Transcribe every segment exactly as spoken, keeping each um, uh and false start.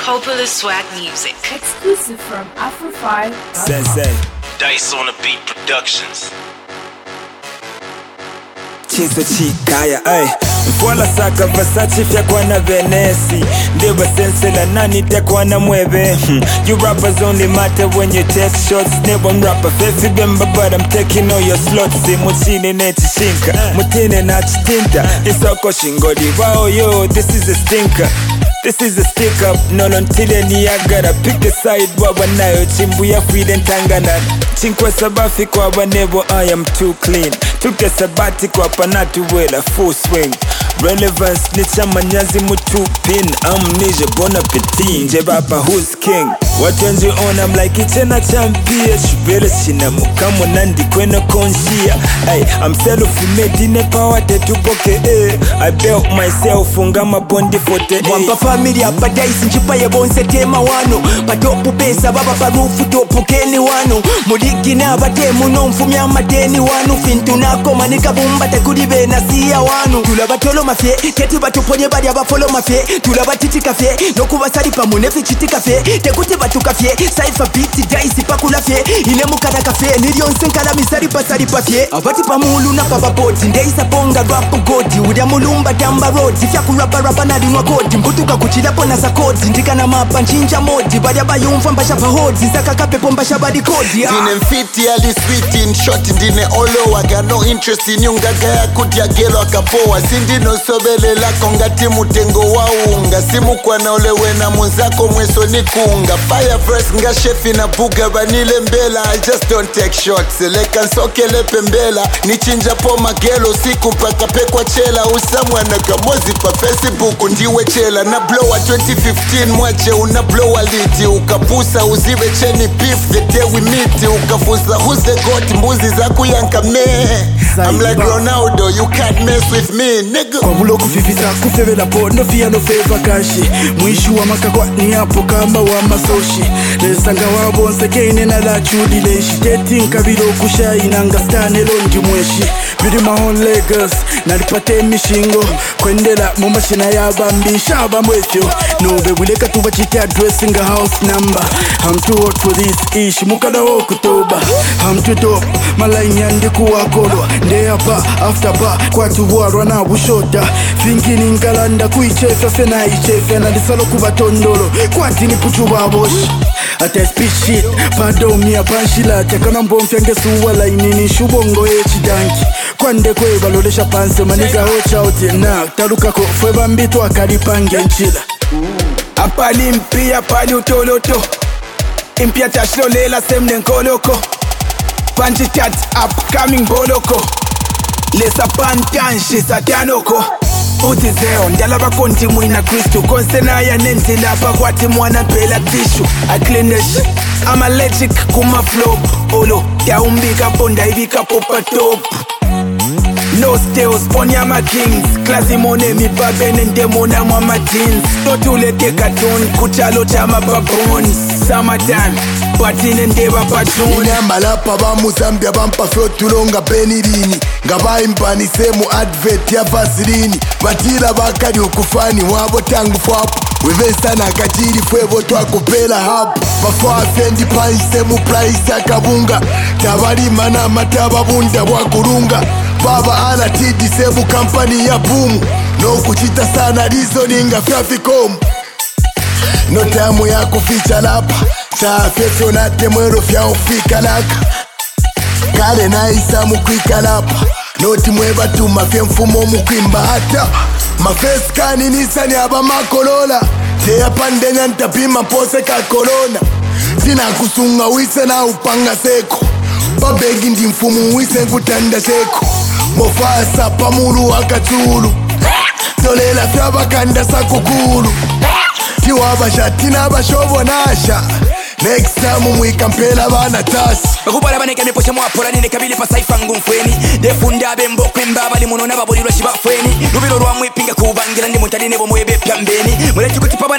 Coppola Swag Music. Exclusive from Afro five. Sensei. Dice on the Beat Productions. Chinsa chikaya, ay Mfuala saka Versace fyakwa na Venesi Ndeba sense la nani tekwa na mwebe hmm. You rappers only matter when you take shots Nebo mrapper fefi bemba but I'm taking all your slots Si muchine neti shinka, mutine na chitinta Isoko shingodi, wow yo, this is a stinker This is a stick up, no nontile ni agara Pick a side, baba nayo chimbu ya freedom tangana Chinkwe sabafi kwa banebo, I am too clean Took a sabbatical up and not to wear a full swing Relevance, nicha manyazi mutu pin Amnesia, bon appetit, nje baba who's king What turns you on, I'm like ichena champion Shubere shina mukamu nandi kwena konshia Ay, I'm self-made in a power tetupoke eh. I built myself, ungama bondi forte eh. Wamba familia padaisi njipa ya bonse tema wano Patopu pesa baba parufu topu keni wano Muligi na batemu no mfumi amadeni wano Fintu nako manika bumba tekudi bena siya wano Tulaba tolo mafye, teti batuponye bari abafolo mafye Tulaba titi kafye, noku basari pa munefi chiti kafye Tekuti batu kafye, saifa biti daisi pakula fye Ile mukata kafye, nilionse nkala misari pasari pafye Avati pa mulu na pababoti, ndeisa ponga rapu godi Udia mulumba damba road, zifya kurapa rapa na dinwa kodi Mbutuka kuchila pona za kodi, ndika na mapa nchinja modi Bari abayumfa mbasha pahodi, zaka kapepo mbasha badi kodi Dine mfiti ali sweet in short, ndine olo Aga no interest in yungaga ya kutia gelo akapoa Sindi no sobele lako ngati mutengo wa unga Simu kwa na ole wena mwenzako mweso ni kunga Fire verse nga shefi na buga banile mbela I just don't take shots, leka nsokele pembela Nichinja po magelo siku mpaka pekwa chela Usamwa na kamozi pa Facebook ndiwe chela Na blowa twenty fifteen mwache una blowa liti Ukapusa uzive cheni beef the day we meet Ukafusa who's the god mbuzi za kuyanka me I'm like Ronaldo, you can't mess with me, nigga. Kwa mulo kufifisa kufevela po no fia no feva kashi Mwishu wa makakwa ni hapo kama wa masoshi Lesanga wabo nsekene na la chudi leshi Teti nkabilo kushai nanga stane longi mweshi Bidi mahon Lagos, nalipate mishingo Kwendela mumashina ya bambi shaba mwefyo Nobe wileka tuwa chiti addressing a house number I'm too hot for this ish, mukada wo kutoba I'm too dope, malaini yandi kuwa kolo Nde hapa, after bar, kwa tuwarwa na bushota Thinking ingalanda kuichefa fena ichefa Na disalo kuba tondolo, kwa tini puchu babosh Ata speech shit, pado miya panshila Chakana mbomfya ngesuwa lainini shubongo echi danki Kwande kwe balolesha panse maniga hocha ote na Taluka ko fweba mbito akaripange nchila Apali mpia pali utoloto Impia tashlo lela semne nkoloko Panchi chat upcoming boloko Lesa pantanshi satanoko Uti zeo ndala bakonti mwina Kristu Konse na ya nenzi lapa kwati mwana pela tishu I clean the shit, I'm allergic kuma flop Olo, ya umbika ponda ibika popa top No stills, ponya ma kings Klasi mone mi baben ende mona mama jeans Totulete cartoon, kuchalo chama baboons Summertime, patine ndeba patron Inyamba lapa ba Muzambia bampa flow tulonga benirini Ngaba impani semu advert ya vasilini Batila bakari ukufani wabo tangu fwapu Wevesa na kajiri fwevo twakupela hapu Bafwa fendi pai semu price ya kabunga Tabari mana mataba bunda wakurunga Baba ana tidi semu kampani ya boom No kuchita sana reasoning afyaficom No tamu ya kuficha lapa Saa fefyo nate mwero fya ufika laka Kale na isa mukwika lapa Noti mweba tu mafye mfumo mukwimba hata Mafesi kani nisani aba makolola Teya pandenya ntapima pose ka corona Sina kusunga wise na upanga seko Babegi ndi mfumu wise nkutanda seko Mofasa pamulu wakatulu Tolela fyaba kanda sakukulu Tiwaba shati na bashobo nasha Next time mwika mpela bana tasi Bakubala baneke miposhe mwapora nine kabili pa saifa ngumfweni Defunda bembo kwemba bali muno nababulirwa shiba fweni Lubilo rwa mwipinga kubangira ndi muntali nebo mwebe pyambeni Mwele chukuti paba na kushipsha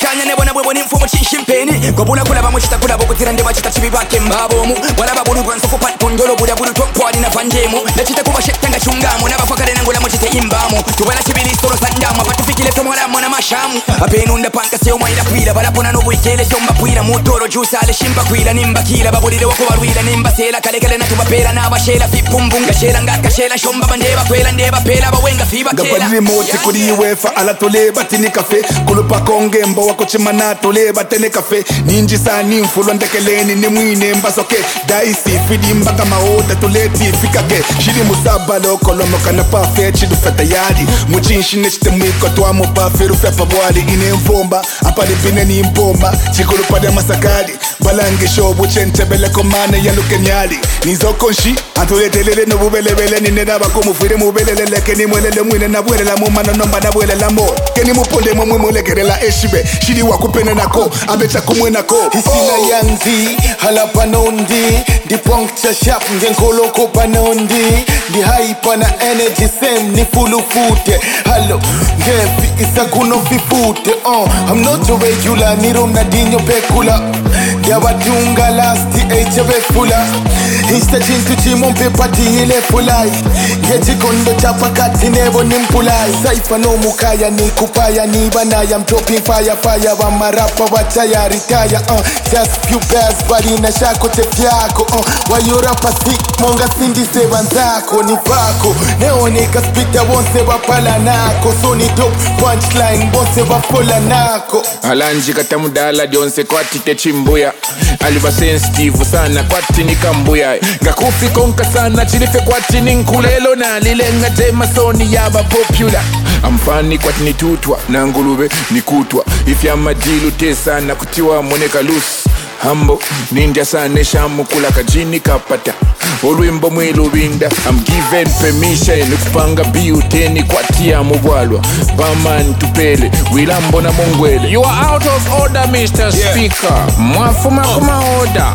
Tanya nebona bwe boni mfumo chimpeni Gobula kula ba muchita kula bokutira ndeba chita chibibake mbabomu Wala babulu rwanso kupat kondolo buda bulu tompwadi na vanjemu Ndachita kuba shetanga chungamu Nabafakare nangula muchite imbamu Tubala chibili soro sandamu Patufikile tomora mwana mashamu Apenunda panka seo maida kwila Balapona no buikele shomba kwila Mutoro jusa ale shimba kwila Nimba kila babulile wako warwila Nimba sela kale kale natuba pela Naba shela fipumbunga shela ngaka shela Shomba bandeba kwela ndeba pela Bawenga fiba kela Gabali moti kuri wefa ala toleba tini kafe Kulupa konge mba wako chimana toleba tene kafe Ninji sa nimfulo ndekeleni ni mwine mbasoke Daisi fidi mbaka maoda toleti fikake Shiri musaba loko lomo kana pafe chidu feta yadi Muchinshi nechite mwiko tuwa mupafe rufepa bwali Ine mfomba apali pine ni mbomba Chikulu pada masakadi Balangi shobu chenche bele komane ya luke nyali Nizo konshi atuletelele no bubele bele Nine naba kumufire mubelelele Keni mwelele mwine na bwele la mumana nomba na bwele la mo Keni muponde mwe mwele kere la eshibe Shiri wakupene nako abecha kumwe nako Hisina yanzi halapa nondi Di puncture sharp ngenkolo kopa nondi Di hype na energy same ni fulu fute Hello ngefi isa kuno fifute uh, I'm not a regular ni rom na dinyo pekula Yabatunga lasti echebe fula Insta chintu chimompe pati hile fulai Gechi kondo chapa kati nebo nimpulai Saifa no mukaya ni kupaya ni banaya I'm dropping fire fire wa marapa wataya retire uh, Just few bars bali na shako tefiako uh, Wayora pasik monga sindi sebanzako ni pako Neoneka spita wonse wapala nako So ni top punchline wonse wapola nako Alanji katamudala jonse kwa tite chimbuya Aliba sensitive sana kwa tini kambuya Ngakufi konka sana chilife kwa tini nkulelo Na lilenga tema soni yaba popular Amfani kwa tini tutwa na ngulube ni kutwa Ifya majilu tesa na kutiwa moneka loose Hambo ninja sane shamu kula kajini kapata Olwimbo mwilu winda I'm given permission Kupanga biuteni kwa tia mubwalwa Baman tupele Wilambo na mongwele You are out of order Mister Yeah. Speaker Mwafuma uh. kuma order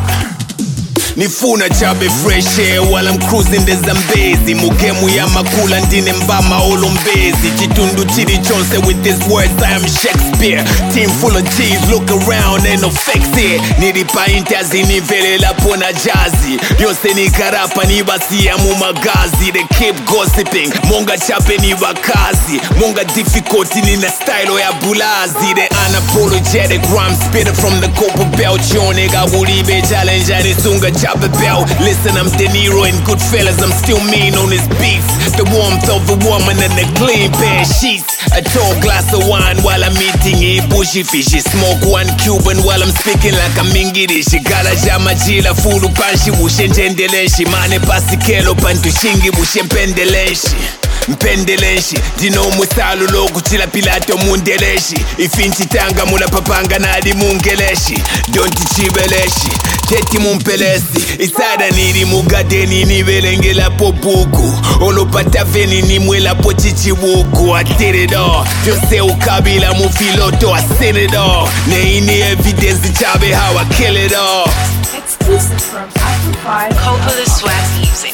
Nifuna chabe fresh air while I'm cruising the Zambezi Mugemu ya makula ndine mbama olombezi Chitundu chidi chonse with these words I am Shakespeare Team full of G's look around and no fakes here Niripa intazi nivele la pona jazi Yose ni karapa ni basi ya mumagazi They keep gossiping Monga chape ni wakazi Monga difficulty ni na style ya bulazi They unapologetic rhyme spitter from the copper belt Chonega bulibe challenge and sunga Chopper belt. Listen, I'm De Niro in Goodfellas. I'm still mean on his beats. The warmth of a woman and the clean pair of sheets. A tall glass of wine while I'm eating a bushy fishy. Smoke one Cuban while I'm speaking like a mingirishi. Gala jama jila fulu panshi wushe njendelenshi. Mane pasikelo pantu shingi wushe mpendelenshi. Mpendelenshi, dino musalu loku chila pilato mundeleshi. Ifinchi tanga mula papanga na adi mungeleshi. Donti chibeleshi, teti mumpelesi. Isada niri mugadeni ni velengela pobuku. Olopata veni ni mwela pochichi wuku. I did it all, Jose ukabila mufiloto I seen it all. Ne ini evidence chabe how I kill it all. Exclusive from Afro five. Coppola Swag Music.